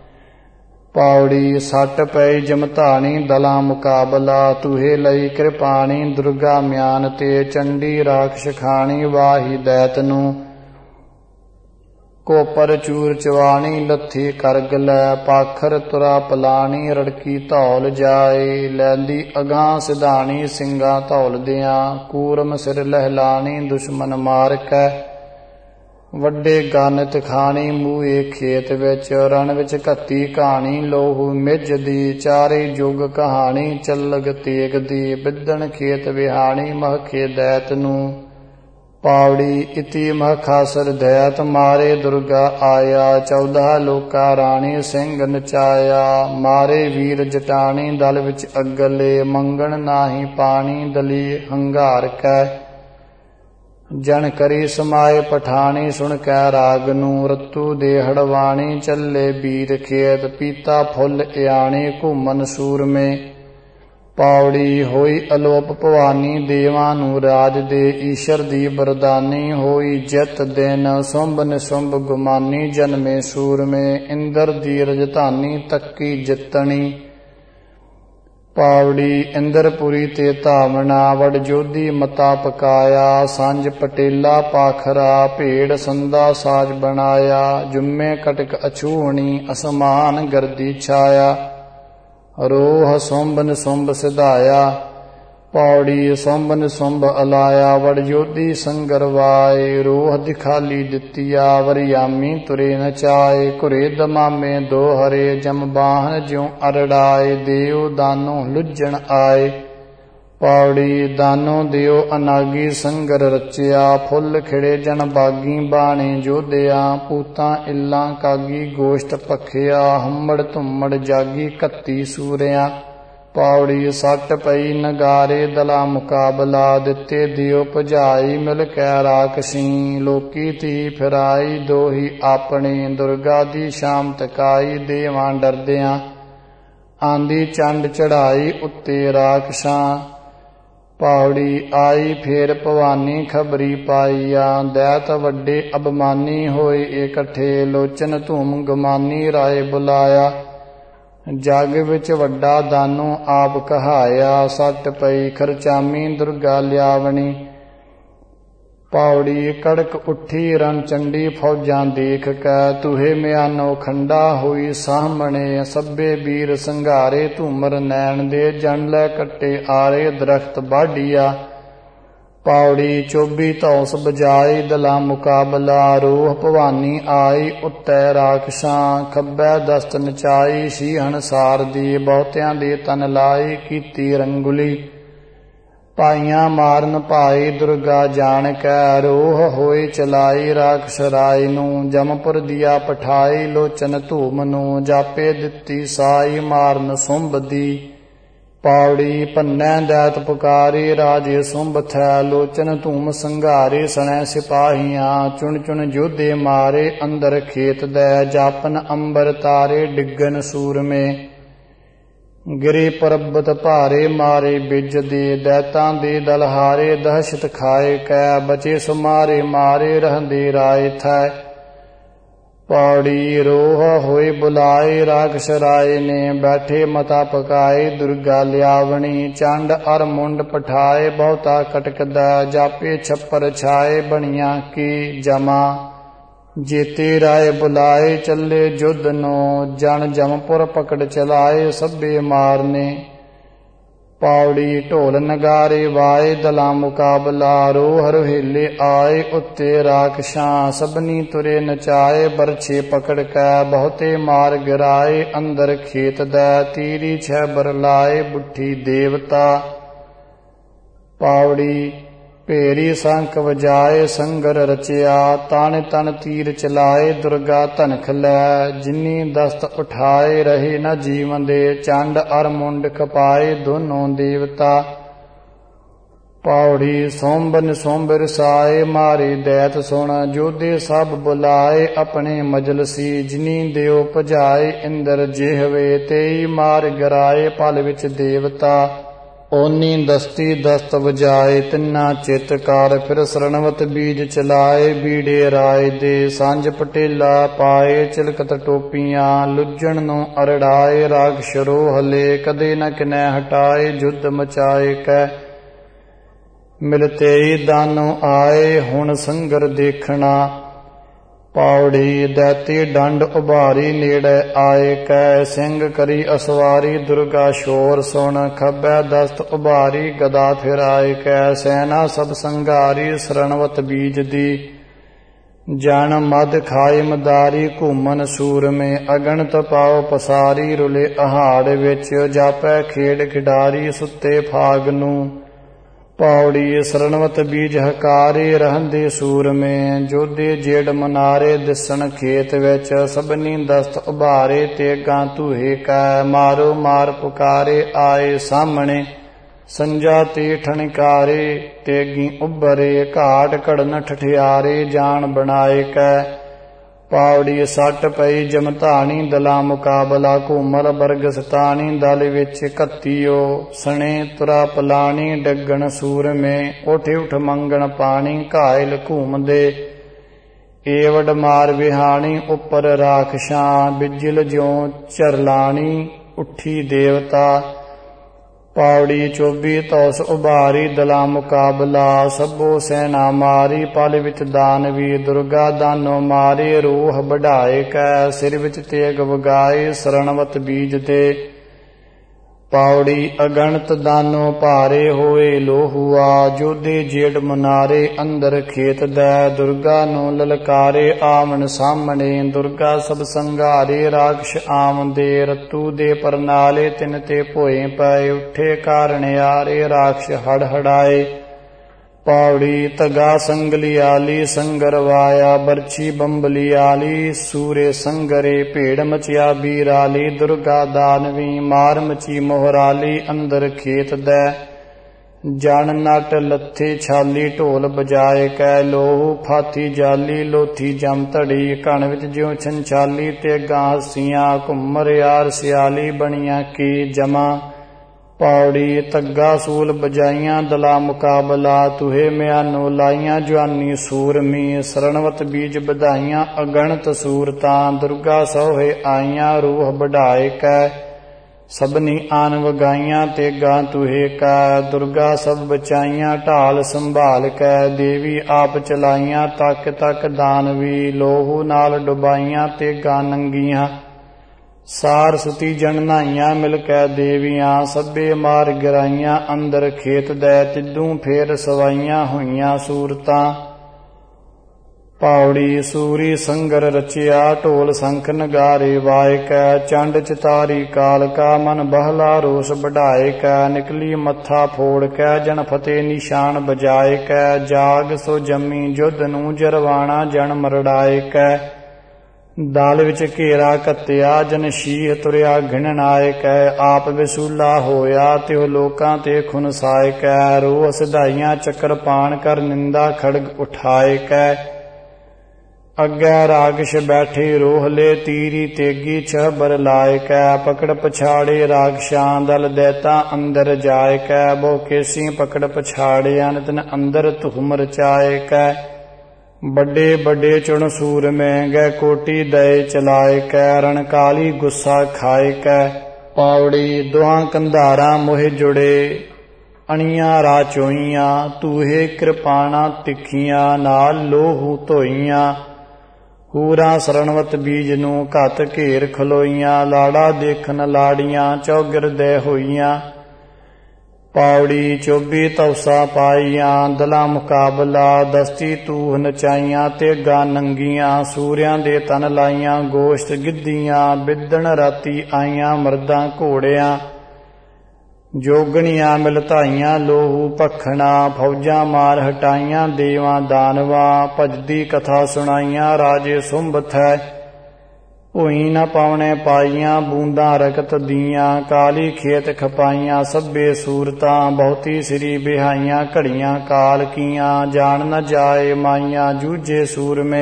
ਪਾਉੜੀ ਸੱਟ ਪਈ ਜਮਧਾਣੀ ਦਲਾ ਮੁਕਾਬਲਾ ਤੂਹੇ ਲਈ ਕਿਰਪਾਣੀ ਦੁਰਗਾ ਮਿਆਨ ਤੇ ਚੰਡੀ ਰਾਖਸ਼ ਖਾਣੀ ਵਾਹੀ ਦੈਤ ਨੂੰ ਕੋਪਰ ਚੂਰ ਚਵਾਣੀ ਲੱਥੀ ਕਰਗ ਲੈ ਪਾਖਰ ਤੁਰਾ ਪਲਾਣੀ ਰੜਕੀ ਧੌਲ ਜਾਏ ਲੈਂਦੀ ਅਗਾਂ ਸਿਧਾਣੀ ਸਿੰਘਾਂ ਧੌਲਦਿਆਂ ਕੂਰਮ ਸਿਰ ਲਹਿਲਾਣੀ ਦੁਸ਼ਮਨ ਮਾਰ ਕੈ ਵੱਡੇ ਗਾਨਤ ਖਾਣੀ ਮੂਹੇ ਖੇਤ ਵਿੱਚ ਰਣ ਵਿੱਚ ਘੱਤੀ ਕਹਾਣੀ ਲੋਹੂ ਮਿੱਝਦੀ ਚਾਰੇ ਯੁਗ ਕਹਾਣੀ ਚੱਲਗ ਤੇਗ ਦੀ ਬਿੱਦਣ ਖੇਤ ਵਿਹਾਣੀ ਮਹਖੇ ਦੈਤ ਨੂੰ ਪਾਉੜੀ ਇਤੀ ਮਖਾਸਰ ਦੈਤ ਮਾਰੇ ਦੁਰਗਾ ਆਇਆ ਚੌਦ੍ਹਾ ਲੋਕਾ ਰਾਣੀ ਸਿੰਘ ਨਚਾਇਆ ਮਾਰੇ ਵੀਰ ਜਟਾਣੀ ਦਲ ਵਿੱਚ ਅਗਲੇ ਮੰਗਣ ਨਾਹੀ ਪਾਣੀ ਦਲੀ ਹੰਗਾਰ ਕੈ ਜਨ ਕਰੀ ਸਮਾਏ ਪਠਾਣੀ ਸੁਣ ਕੈ ਰਾਗ ਨੂੰ ਰਤੂ ਦੇ ਹੜਵਾਣੀ ਚੱਲੇ ਵੀਰ ਖੇਤ ਪੀਤਾ ਫੁੱਲ ਇਆਣੇ ਘੁੰਮਨ ਸੂਰਮੇ ਪਾਉੜੀ ਹੋਈ ਅਲੋਪ ਭਵਾਨੀ ਦੇਵਾਂ ਨੂੰ ਰਾਜ ਦੇ ਈਸ਼ਰ ਦੀ ਬਰਦਾਨੀ ਹੋਈ ਜਿਤ ਦਿਨ ਸੁੰਭ ਨਿਸੁੰਭ ਗੁਮਾਨੀ ਜਨਮੇ ਸੂਰਮੇ ਇੰਦਰ ਦੀ ਰਜਧਾਨੀ ਤੱਕੀ ਜਿੱਤਣੀ ਪਾਵੜੀ ਇੰਦਰਪੁਰੀ ਤੇ ਧਾਵਣਾ ਵਡ ਜੋਧੀ ਮਤਾ ਪਕਾਇਆ। ਸਾਂਝ ਪਟੇਲਾ ਪਾਖਰਾ ਭੇੜ ਸੰਦਾ ਸਾਜ ਬਣਾਇਆ। ਜੁਮੇ ਕਟਕ ਅਛੂਹਣੀ ਅਸਮਾਨ ਗਰਦੀ ਛਾਇਆ। ਰੋਹ ਸੁੰਭ ਨਿਸੁੰਭ ਸਿਧਾਇਆ। ਪੌੜੀ ਸੁੰਭ ਨਿਸੁੰਭ ਅਲਾਇਆ ਵਡ ਜੋਧੀ ਸੰਗਰਵਾਏ। ਰੋਹ ਦਿਖਾਲੀ ਦਿੱਤੀਆ ਵਰਿਆਮੀ ਤੁਰੇ ਨਚਾਏ। ਘੁਰੇ ਦਮਾਮੇ ਦੋ ਹਰੇ ਜਮ ਬਾਹਨ ਜਿਉ ਅਰੜਾਏ। ਦੇਉ ਦਾਨੋ ਲੁੱਝਣ ਆਏ। ਪੌੜੀ ਦਾਨੋ ਦਿਓ ਅਨਾਗੀ ਸੰਗਰ ਰਚਿਆ। ਫੁੱਲ ਖਿੜੇ ਜਨ ਬਾਗੀ ਬਾਣੇ ਜੋਧਿਆ। ਪੂਤਾਂ ਇੱਲਾਂ ਕਾਗੀ ਗੋਸ਼ਤ ਭਖਿਆ। ਹੁਮੜ ਧੁੰਮੜ ਜਾਗੀ ਕੱਤੀ ਸੂਰਿਆਂ। ਪੌੜੀ ਸੱਟ ਪਈ ਨਗਾਰੇ ਦਲਾ ਮੁਕਾਬਲਾ। ਦਿੱਤੇ ਦਿਓ ਭੁਜਾਈ ਮਿਲ ਕੈ ਰਾਖਸੀ। ਲੋਕੀ ਧੀ ਫਿਰਾਈ ਦੋਹੀ ਆਪਣੇ। ਦੁਰਗਾ ਦੀ ਸ਼ਾਮ ਤਕਾਈ ਦੇਵਾਂ ਡਰਦਿਆਂ। ਆਂਦੀ ਚੰਡ ਚੜਾਈ ਉੱਤੇ ਰਾਖਸ਼ਾਂ। ਪੌੜੀ ਆਈ ਫੇਰ ਭਵਾਨੀ ਖਬਰੀ ਪਾਈਆ। ਦੈਤ ਵੱਡੇ ਅਬਮਾਨੀ ਹੋਏ ਇਕੱਠੇ। ਲੋਚਨ ਧੂਮ ਗਮਾਨੀ ਰਾਏ ਬੁਲਾਇਆ। ਜਗ ਵਿੱਚ ਵੱਡਾ ਦਾਨੋ ਆਪ ਕਹਾਇਆ। ਸੱਟ ਪਈ ਖਰਚਾਮੀ ਦੁਰਗਾ ਲਿਆਵਣੀ। ਪੌੜੀ ਕੜਕ ਉੱਠੀ ਰਣ ਚੰਡੀ ਫੌਜਾਂ ਦੇਖ ਕੈ। ਤੁਹੇ ਮਿਆਨੋ ਖੰਡਾ ਹੋਈ ਸਾਹਮਣੇ। ਸੱਬੇ ਵੀਰ ਸੰਘਾਰੇ ਧੂਮਰ ਨੈਣ ਦੇ। ਜਨ ਲੈ ਕੱਟੇ ਆਰੇ ਦਰਖਤ ਬਾਢੀਆ। ਪੌੜੀ ਚੋਬੀ ਧੌਸ ਬਜਾਈ ਦਲਾ ਮੁਕਾਬਲਾ। ਰੋਹ ਭਵਾਨੀ ਆਈ ਉੱਤੈ ਰਾਖਸ਼ਾਂ। ਖੱਬੈ ਦਸਤ ਨਚਾਈ ਸੀਹਣ ਸਾਰਦੀ। ਬਹੁਤਿਆਂ ਦੇ ਤਨ ਲਾਈ ਕੀਤੀ ਰੰਗੁਲੀ। ਪਾਈਆਂ ਮਾਰਨ ਭਾਈ ਦੁਰਗਾ ਜਾਣ ਕੈ। ਰੋਹ ਹੋਏ ਚਲਾਈ ਰਾਖਸ਼ ਰਾਏ ਨੂੰ। ਜਮਪੁਰ ਦੀਆ ਪਠਾਈ ਲੋਚਨ ਧੂਮ ਨੂੰ। ਜਾਪੇ ਦਿੱਤੀ ਸਾਈ ਮਾਰਨ ਸੁੰਭ ਦੀ। ਪੌੜੀ ਭੰਨੈ ਦੈਤ ਪੁਕਾਰੇ ਰਾਜੇ ਸੁੰਭ ਥੈ। ਲੋਚਨ ਧੂਮ ਸੰਘਾਰੇ ਸਣੈ ਸਿਪਾਹੀਆਂ। ਚੁਣ ਚੁਣ ਯੋਧੇ ਮਾਰੇ ਅੰਦਰ ਖੇਤ ਦੈ। ਜਾਪਨ ਅੰਬਰ ਤਾਰੇ ਡਿੱਗਨ ਸੂਰਮੇ। ਗਿਰੇ ਪਰਬਤ ਭਾਰੇ ਮਾਰੇ ਬਿਜ ਦੇ। ਦੈਤਾਂ ਦੇ ਦਲ ਹਾਰੇ ਦਹਿਸ਼ਤ ਖਾਏ ਕੈ। ਬਚੇ ਸੁਮਾਰੇ ਮਾਰੇ ਰਹਿੰਦੇ ਰਾਏ ਥੈ। ਪੌੜੀ ਰੋਹ ਹੋਏ ਬੁਲਾਏ ਰਾਖਸ਼ ਰਾਏ ਨੇ। ਬੈਠੇ ਮਤਾ ਪਕਾਏ ਦੁਰਗਾ ਲਿਆਵਣੀ। ਚੰਡ ਅਰ ਮੁੰਡ ਪਠਾਏ ਬਹੁਤਾ ਕਟਕਦਾ। ਜਾਪੇ ਛੱਪਰ ਛਾਏ ਬਣੀਆਂ ਕੀ ਜਮਾ। ਜੇਤੇ ਰਾਏ ਬੁਲਾਏ ਚੱਲੇ ਜੁੱਧ ਨੂੰ। ਜਨ ਜਮਪੁਰ ਪਕੜ ਚਲਾਏ ਸਭੇ ਮਾਰਨੇ। ਪੌੜੀ ਢੋਲ ਨਗਾਰੇ ਵਾਏ ਦਲਾ ਮੁਕਾਬਲਾ। ਰੋਹ ਰੋਹੀਲੇ ਆਏ ਉੱਤੇ ਰਾਖਸ਼ਾਂ। ਸਭਨੀ ਤੁਰੇ ਨਚਾਏ ਬਰਛੇ ਪਕੜ ਕੈ। ਬਹੁਤੇ ਮਾਰ ਗਿਰਾਏ ਅੰਦਰ ਖੇਤ ਦੈ। ਤੀਰੀ ਛੈ ਬਰਲਾਏ ਬੁੱਠੀ ਦੇਵਤਾ। ਪੌੜੀ ਭੇਰੀ ਸੰਖ ਵਜਾਏ ਸੰਗਰ ਰਚਿਆ। ਤਨ ਤਨ ਤੀਰ ਚਲਾਏ ਦੁਰਗਾ ਧਨਖ ਲੈ। ਜਿਨੀ ਦਸਤ ਉਠਾਏ ਰਹੇ ਨ ਜੀਵਨ ਦੇ। ਚੰਡ ਅਰ ਮੁੰਡ ਖਪਾਏ ਦੋਨੋਂ ਦੇਵਤਾ। ਪੌੜੀ ਸੁੰਭ ਨਿਸੁੰਭ ਰਸਾਏ ਮਾਰੇ ਦੈਤ ਸੁਣ। ਜੋਧੇ ਸਭ ਬੁਲਾਏ ਆਪਣੇ ਮਜਲਸੀ। ਜਿਨੀ ਦਿਓ ਭਜਾਏ ਇੰਦਰ ਜਿਹਵੇ। ਤੇਈ ਮਾਰ ਗਿਰਾਏ ਪਲ ਵਿੱਚ ਦੇਵਤਾ। ਓਨੀ ਦਸਤੀ ਦਸਤ ਵਜਾਏ ਤਿੰਨਾ ਚਿਤ ਕਰ। ਫਿਰ ਸਰਣਵਤ ਬੀਜ ਚਲਾਏ ਬੀੜੇ ਰਾਏ ਦੇ। ਸਾਂਝ ਪਟੇਲਾ ਪਾਏ ਚਿਲਕਤ ਟੋਪੀਆਂ। ਲੁੱਝਣ ਨੂੰ ਅਰੜਾਏ ਰਾਖਸ਼ ਰੋਹ ਲੈ। ਕਦੇ ਨ ਕਿਨੈ ਹਟਾਏ ਜੁੱਧ ਮਚਾਏ ਕੈ। ਮਿਲਤੇ ਹੀ ਦਾਨੋ ਆਏ ਹੁਣ ਸੰਗਰ ਦੇਖਣਾ। ਪੌੜੀ ਦੈਤੀ ਡੰਡ ਉਭਾਰੀ ਨੇੜੇ ਆਏ ਕੈ। ਸਿੰਘ ਕਰੀ ਅਸਵਾਰੀ ਦੁਰਗਾ ਸ਼ੋਰ ਸੁਣ। ਖੱਬੈ ਦਸਤ ਉਭਾਰੀ ਗਦਾ ਫਿਰਾਏ ਕੈ। ਸੈਨਾ ਸਭ ਸੰਘਾਰੀ ਸਰਣਵਤ ਬੀਜ ਦੀ। ਜਨ ਮਦ ਖਾਏ ਮਦਾਰੀ ਘੂਮਨ ਸੂਰਮੇ। ਅਗਣਤ ਪਾਉ ਪਸਾਰੀ ਰੁਲੇ ਅਹਾੜ ਵਿੱਚ। ਜਾਪੈ ਖੇਡ ਖਿਡਾਰੀ ਸੁੱਤੇ ਫਾਗ ਨੂੰ। ਪੌੜੀ ਸਰਣਵਤ ਬੀਜ ਹਕਾਰੇ ਰਹਿੰਦੇ ਸੂਰਮੇ। ਜੋਧੇ ਜੇੜ ਮਨਾਰੇ ਦਿਸਣ ਖੇਤ ਵਿੱਚ। ਸਭਨੀ ਦਸਤ ਉਭਾਰੇ ਤੇਗਾਂ ਧੂਹੇ ਕੈ। ਮਾਰੋ ਮਾਰ ਪੁਕਾਰੇ ਆਏ ਸਾਹਮਣੇ। ਸੰਜਾ ਤੇ ਠਣਕਾਰੇ ਤੇਗੀ ਉੱਭਰੇ। ਘਾਟ ਘੜਨ ਠਠਿਆਰੇ ਜਾਨ ਬਣਾਏ ਕੈ। ਪੌੜੀ ਸੱਟ ਪਈ ਜਮਧਾਣੀ ਦਲਾ ਮੁਕਾਬਲਾ। ਘੂਮਰ ਬਰਗ ਸਤਾਣੀ ਦਲ ਵਿੱਚ ਕੱਤੀਓ। ਸਣੇ ਤੁਰਾ ਪਲਾਣੀ ਡੱਗਣ ਸੂਰਮੇ। ਉਠ ਉਠ ਮੰਗਣ ਪਾਣੀ ਘਾਇਲ ਘੂਮਦੇ। ਏਵਡ ਮਾਰ ਵਿਹਾਣੀ ਉੱਪਰ ਰਾਖਸ਼ਾਂ। ਬਿਜਲ ਜਿਉ ਝਰਲਾਣੀ ਉੱਠੀ ਦੇਵਤਾ। ਪੌੜੀ ਚੌਬੀ ਤੌਸ ਉਭਾਰੀ ਦਲਾ ਮੁਕਾਬਲਾ ਸਭੋ ਸੈਨਾ ਮਾਰੀ ਪਲ ਵਿੱਚ ਦਾਨਵੀ ਦੁਰਗਾ ਦਾਨੋ ਮਾਰੇ ਰੂਹ ਵਢਾਏ ਕੈ ਸਿਰ ਵਿੱਚ ਤੇਗ ਵਗਾਏ ਸਰਣਵਤ ਬੀਜ ਤੇ ਪੌੜੀ ਅਗਣਤ ਦਾਨੋ ਭਾਰੇ ਹੋਏ ਲੋਹੁਆ ਜੋਧੇ ਜੇਡ ਮੁਨਾਰੇ ਅੰਦਰ ਖੇਤ ਦੈ ਦੁਰਗਾ ਨੂੰ ਲਲਕਾਰੇ ਆਵਣ ਸਾਹਮਣੇ ਦੁਰਗਾ ਸਭ ਸੰਘਾਰੇ ਰਾਖਸ਼ ਆਮਦੇ ਰਤੂ ਦੇ ਪਰਨਾਲੇ ਤਿਨ ਤੇ ਭੋਏ ਪਏ ਉੱਠੇ ਕਾਰਣ ਆਰੇ ਰਾਖਸ਼ ਹੜ ਹੜਾਏ ਪੌੜੀ ਧਗਾ ਸੰਗਲਿਆਲੀ ਸੰਗਰ ਵਾਇਆ ਬਰਛੀ ਬੰਬਲਿਆਲੀ ਸੂਰੇ ਸੰਗਰੇ ਭੇੜ ਮਚਿਆ ਬੀਰਾਲੀ ਦੁਰਗਾ ਦਾਨਵੀ ਮਾਰ ਮਚੀ ਮੋਹਰਾਲੀ ਅੰਦਰ ਖੇਤ ਦੈ ਜਣ ਨਟ ਲੱਥੇ ਛਾਲੀ ਢੋਲ ਬਜਾਏ ਕੈ ਲੋਹੂ ਫਾਤੀ ਜਾਲੀ ਲੋਥੀ ਜਮ ਧੜੀ ਕਣ ਵਿੱਚ ਜਿਉ ਛੰਛਾਲੀ ਤੇ ਗਾਂ ਹੱਸੀਆਂ ਘੁੰਮਰ ਯਾਰ ਸਿਆਲੀ ਬਣੀਆਂ ਕੀ ਜਮਾ ਪੌੜੀ ਧੱਗਾ ਸੂਲ ਬਜਾਈਆਂ ਦਲਾ ਮੁਕਾਬਲਾ ਤੁਹੇ ਮਿਆਨੋ ਲਾਈਆਂ ਜਵਾਨੀ ਸੂਰਮੀ ਸਰਣਵਤ ਬੀਜ ਵਧਾਈਆਂ ਅਗਣਤ ਸੂਰਤਾਂ ਦੁਰਗਾ ਸੋਹੇ ਆਈਆਂ ਰੂਹ ਵਢਾਏ ਕੈ ਸਭਨੀ ਆਨ ਵਗਾਈਆਂ ਤੇਗਾ ਤੁਹੇ ਕੈ ਦੁਰਗਾ ਸਭ ਬਚਾਈਆਂ ਢਾਲ ਸੰਭਾਲ ਕੈ ਦੇਵੀ ਆਪ ਚਲਾਈਆਂ ਤੱਕ ਤੱਕ ਦਾਨਵੀ ਲੋਹੂ ਨਾਲ ਡੁਬਾਈਆਂ ਤੇਗਾ ਨੰਗੀਆਂ ਸਾਰ ਸੁਤੀ ਜਨ ਨਾਈਆਂ ਮਿਲ ਕੈ ਦੇਵੀਆਂ ਸਭੇ ਮਾਰ ਗਿਰਾਈਆਂ ਅੰਦਰ ਖੇਤ ਦੈ ਤਿੱਦੂ ਫੇਰ ਸਵਾਈਆਂ ਹੋਈਆਂ ਸੂਰਤਾਂ ਪੌੜੀ ਸੂਰੀ ਸੰਗਰ ਰਚਿਆ ਢੋਲ ਸੰਖ ਨਗਾਰੇ ਵਾਏ ਕੈ ਚੰਡ ਚਿਤਾਰੀ ਕਾਲਕਾ ਮਨ ਬਹਲਾ ਰੋਸ ਵਢਾਏ ਕੈ ਨਿਕਲੀ ਮੱਥਾ ਫੋੜ ਕੈ ਜਨ ਫਤਿਹ ਨਿਸ਼ਾਨ ਬਜਾਏ ਕੈ ਜਾਗ ਸੋ ਜੰਮੀ ਜੁੱਧ ਨੂੰ ਜਰਵਾਣਾ ਜਨ ਮਰੜਾਏ ਕੈ ਦਲ ਵਿੱਚ ਘੇਰਾ ਘੱਤਿਆ ਜਨ ਸ਼ੀਹ ਤੁਰਿਆ ਘਿਣਨ ਆਏ ਕੈ ਆਪ ਵਿਸੂਲਾ ਹੋਇਆ ਤਿਉ ਲੋਕਾਂ ਤੇ ਖੁਨਸਾਏ ਕੈ ਰੋਹ ਸਿਧਾਈਆਂ ਚੱਕਰ ਪਾਣ ਕਰ ਨਿੰਦਾ ਖੜਗ ਉਠਾਏ ਕੈ ਅੱਗੇ ਰਾਗਸ਼ ਬੈਠੇ ਰੋਹਲੇ ਤੀਰੀ ਤੇਗੀ ਛਬਰ ਲਾਏ ਕੈ ਪਕੜ ਪਛਾੜੇ ਰਾਗਸ਼ਾਂ ਦਲ ਦੇਤਾ ਅੰਦਰ ਜਾਏ ਕੈ ਬਹੁ ਕੇਸੀ ਪਕੜ ਪਛਾੜਿਆ ਨਿਤਨ ਅੰਦਰ ਧੂਮ ਰਚਾਏ ਕੈ ਵੱਡੇ ਵੱਡੇ ਚੁਣ ਸੂਰ ਮੈਂ ਗੈ ਕੋਟੀ ਦਏ ਚਲਾਏ ਕੈ ਰਣ ਕਾਲੀ ਗੁੱਸਾ ਖਾਏ ਕੈ ਪੌੜੀ ਦੁਆ ਕੰਧਾਰਾ ਮੋਹਿ ਜੁੜੇ ਅਣੀਆਂ ਰਾਚੋਈਆਂ ਤੂਹੇ ਕਿਰਪਾਣਾ ਤਿੱਖੀਆਂ ਨਾਲ ਲੋਹੂ ਧੋਈਆਂ ਹੂਰਾ ਸਰਣਵਤ ਬੀਜ ਨੂੰ ਘੱਤ ਘੇਰ ਖਲੋਈਆਂ ਲਾੜਾ ਦੇਖਣ ਲਾੜੀਆਂ ਚੌਗਿਰ ਦੇ ਹੋਈਆਂ ਪੌੜੀ ਚੌਬੀ ਤੌਸਾ ਪਾਈਆਂ ਦਲਾ ਮੁਕਾਬਲਾ ਦਸਤੀ ਤੂਹ ਨਚਾਈਆਂ ਤੇਗਾ ਨੰਗੀਆਂ ਸੂਰਿਆਂ ਦੇ ਤਨ ਲਾਈਆਂ ਗੋਸ਼ਤ ਗਿੱਧੀਆਂ ਬਿੱਦਣ ਰਾਤੀ ਆਈਆਂ ਮਰਦਾਂ ਘੋੜਿਆਂ ਜੋਗਣੀਆਂ ਮਿਲ ਧਾਈਆਂ ਲੋਹੂ ਭਖਣਾ ਫੌਜਾਂ ਮਾਰ ਹਟਾਈਆਂ ਦੇਵਾਂ ਦਾਨਵਾਂ ਭਜਦੀ ਕਥਾ ਸੁਣਾਈਆਂ ਰਾਜੇ ਸੁੰਭਥੈ ਭੂਈ ਨਾ ਪਾਉਣੇ ਪਾਈਆਂ ਬੂੰਦਾਂ ਰਕਤ ਦੀਆਂ ਕਾਲੀ ਖੇਤ ਖਪਾਈਆਂ ਸਭੇ ਸੂਰਤਾਂ ਬਹੁਤੀ ਸ੍ਰੀ ਬਿਹਾਈਆਂ ਘੜੀਆਂ ਕਾਲ ਕੀਆਂ ਜਾਣ ਨ ਜਾਏ ਮਾਈਆਂ ਜੂਝੇ ਸੂਰਮੇ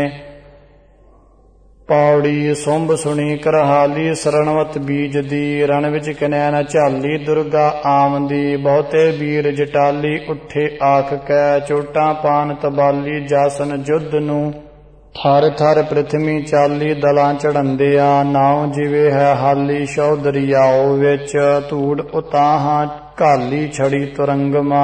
ਪੌੜੀ ਸੁੰਭ ਸੁਣੀ ਕਰਹਾਲੀ ਸਰਣਵਤ ਬੀਜ ਦੀ ਰਣ ਵਿੱਚ ਕਿਨੈ ਨ ਝਾਲੀ ਦੁਰਗਾ ਆਮਦੀ ਬਹੁਤੇ ਵੀਰ ਜਟਾਲੀ ਉੱਠੇ ਆਖ ਕੈ ਚੋਟਾਂ ਪਾਨ ਤਬਾਲੀ ਜਾਸਨ ਜੁੱਧ ਨੂੰ ਥਰ ਥਰ ਪ੍ਰਿਥਵੀ ਚਾਲੀ ਦਲਾਂ ਚੜੰਦਿਆਂ ਨਾਉ ਜਿਵੇਂ ਹੈ ਹਾਲੀ ਸ਼ੌ ਦਰਿਆਓ ਵਿੱਚ ਧੂੜ ਉਤਾਹਾਂ ਘਾਲੀ ਛੜੀ ਤੁਰੰਗਮਾ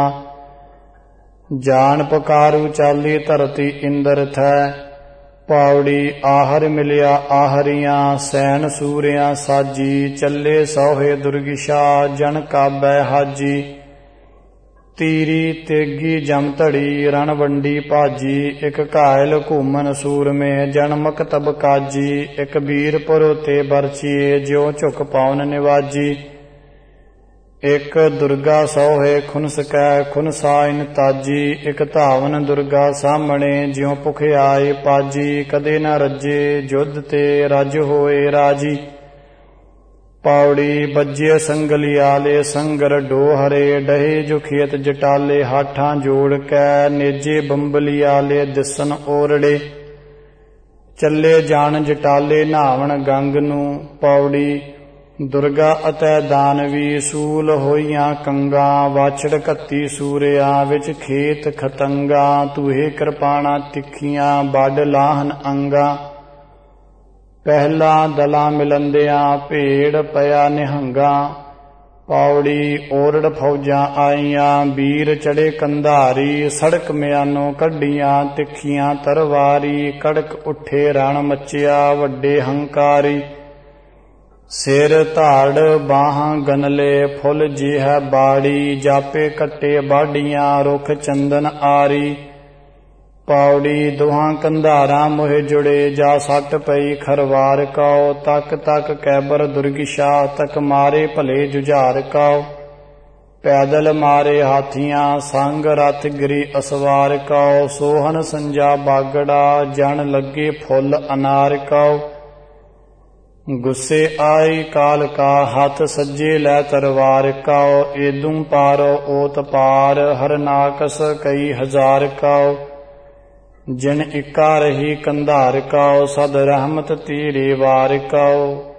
ਜਾਨ ਪੁਕਾਰੂ ਚਾਲੀ ਧਰਤੀ ਇੰਦਰ ਥੈ ਪੌੜੀ ਆਹਰ ਮਿਲਿਆ ਆਹਰੀਆਂ ਸੈਨ ਸੂਰਿਆਂ ਸਾਜੀ ਚੱਲੇ ਸੋਹੇ ਦੁਰਗਿਸ਼ਾ ਜਨ ਕਾਬੈ ਹਾਜੀ ਤੀਰੀ ਤੇਗੀ ਜਮ ਧੜੀ ਰਣ ਵੰਡੀ ਭਾਜੀ ਇੱਕ ਘਾਇਲ ਘੂਮਨ ਸੂਰਮੇ ਜਨ ਮਕਤਬ ਕਾਜੀ ਇੱਕ ਵੀਰ ਪਰੋਤੇ ਬਰਛੀਏ ਜਿਉ ਝੁਕ ਪਾਉਨ ਨਿਵਾਜੀ ਇੱਕ ਦੁਰਗਾ ਸੋਹੇ ਖੁਨਸਕੈ ਖੁਨਸਾਇਨ ਤਾਜੀ ਇੱਕ ਧਾਵਨ ਦੁਰਗਾ ਸਾਹਮਣੇ ਜਿਉ ਭੁਖਿਆਏ ਪਾਜੀ ਕਦੇ ਨਾ ਰੱਜੇ ਜੁੱਧ ਤੇ ਰੱਜ ਹੋਏ ਰਾਜੀ ਪੌੜੀ ਬੱਜੇ ਸੰਗਲਿਆਲੇ ਸੰਗਰ ਡੋਹਰੇ ਡਹੇ ਜੋ ਖੇਤ ਜਟਾਲੇ ਹਾਠਾਂ ਜੋੜ ਕੈ ਨੇਜੇ ਬੰਬਲਿਆਲੇ ਦਿਸਨ ਓਰੜੇ ਚੱਲੇ ਜਾਣ ਜਟਾਲੇ ਨਹਾਵਣ ਗੰਗ ਨੂੰ ਪੌੜੀ ਦੁਰਗਾ ਅਤੇ ਦਾਨਵੀ ਸੂਲ ਹੋਈਆਂ ਕੰਗਾ ਵਾਛੜ ਕੱਤੀ ਸੂਰਿਆਂ ਵਿੱਚ ਖੇਤ ਖਤੰਗਾ ਤੂਹੇ ਕਿਰਪਾਣਾ ਤਿੱਖੀਆਂ ਵੱਡ ਲਾਹਨ ਅੰਗਾ ਪਹਿਲਾ ਦਲਾਂ ਮਿਲੰਦਿਆਂ ਭੇੜ ਪਿਆ ਨਿਹੰਗਾ ਪੌੜੀ ਓਰੜ ਫੌਜਾਂ ਆਈਆਂ, ਵੀਰ ਚੜੇ ਕੰਧਾਰੀ, ਸੜਕ ਮਿਆਨੋਂ ਕੱਢੀਆਂ ਤਿੱਖੀਆਂ ਤਰਵਾਰੀ। ਕੜਕ ਉੱਠੇ ਰਣ ਮੱਚਿਆ ਵੱਡੇ ਹੰਕਾਰੀ, ਸਿਰ ਧਾੜ ਬਾਹਾਂ ਗਨਲੇ ਫੁੱਲ ਜਿਹਾ ਬਾੜੀ। ਜਾਪੇ ਕੱਟੇ ਬਾਡੀਆਂ ਰੁੱਖ ਚੰਦਨ ਆਰੀ, ਪੌੜੀ ਦੋਹਾਂ ਕੰਧਾਰਾਂ ਮੋਹਿ ਜੁੜੇ। ਜਾ ਸੱਟ ਪਈ ਖਰਵਾਰ ਕਉ, ਤੱਕ ਤੱਕ ਕੈਬਰ ਦੁਰਗਿਸ਼ਾ। ਤੱਕ ਮਾਰੇ ਭਲੇ ਜੁਝਾਰ ਕਉ, ਪੈਦਲ ਮਾਰੇ ਹਾਥੀਆਂ। ਸੰਗ ਰਥ ਗਿਰੀ ਅਸਵਾਰ ਕਉ, ਸੋਹਨ ਸੰਜਾ ਬਾਗੜਾ। ਜਨ ਲੱਗੇ ਫੁੱਲ ਅਨਾਰ ਕਉ, ਗੁੱਸੇ ਆਈ ਕਾਲ ਕਾ। ਹੱਥ ਸੱਜੇ ਲੈ ਤਰਵਾਰ ਕਉ, ਏਦੂ ਪਾਰੋ ਓਤ ਪਾਰ। ਹਰਨਾਕਸ ਕਈ ਹਜ਼ਾਰ ਕਉ, ਜਿਨ ਇਕਾ ਰਹੀ ਕੰਧਾਰ ਕਉ। ਸਦ ਰਹਿਮਤ ਤੀਰੇ ਵਾਰ ਕਉ।